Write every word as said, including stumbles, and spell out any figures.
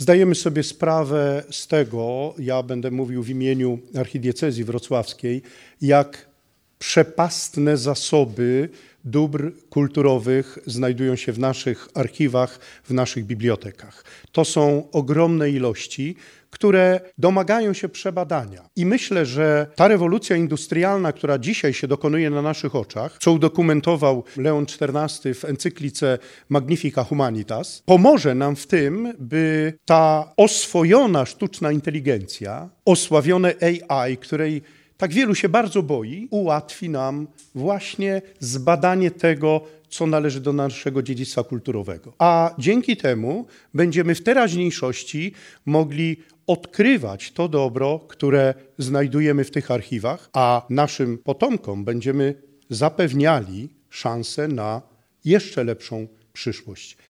Zdajemy sobie sprawę z tego, ja będę mówił w imieniu archidiecezji wrocławskiej, jak przepastne zasoby dóbr kulturowych znajdują się w naszych archiwach, w naszych bibliotekach. To są ogromne ilości, które domagają się przebadania. I myślę, że ta rewolucja industrialna, która dzisiaj się dokonuje na naszych oczach, co udokumentował Leon czternasty w encyklice Magnifica Humanitas, pomoże nam w tym, by ta oswojona sztuczna inteligencja, osławione A I, której tak wielu się bardzo boi, ułatwi nam właśnie zbadanie tego, co należy do naszego dziedzictwa kulturowego. A dzięki temu będziemy w teraźniejszości mogli odkrywać to dobro, które znajdujemy w tych archiwach, a naszym potomkom będziemy zapewniali szansę na jeszcze lepszą przyszłość.